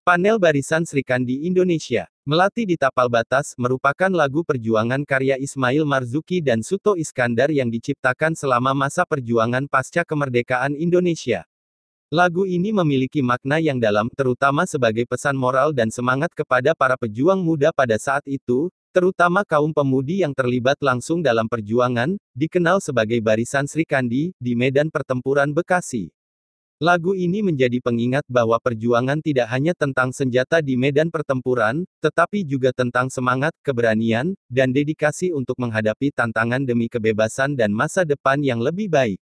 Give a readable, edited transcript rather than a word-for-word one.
Panel Barisan Srikandi Indonesia. Melati di Tapal Batas merupakan lagu perjuangan karya Ismail Marzuki dan Suto Iskandar yang diciptakan selama masa perjuangan pasca kemerdekaan Indonesia. Lagu ini memiliki makna yang dalam, terutama sebagai pesan moral dan semangat kepada para pejuang muda pada saat itu, terutama kaum pemudi yang terlibat langsung dalam perjuangan, dikenal sebagai Barisan Srikandi, di medan pertempuran Bekasi. Lagu ini menjadi pengingat bahwa perjuangan tidak hanya tentang senjata di medan pertempuran, tetapi juga tentang semangat, keberanian, dan dedikasi untuk menghadapi tantangan demi kebebasan dan masa depan yang lebih baik.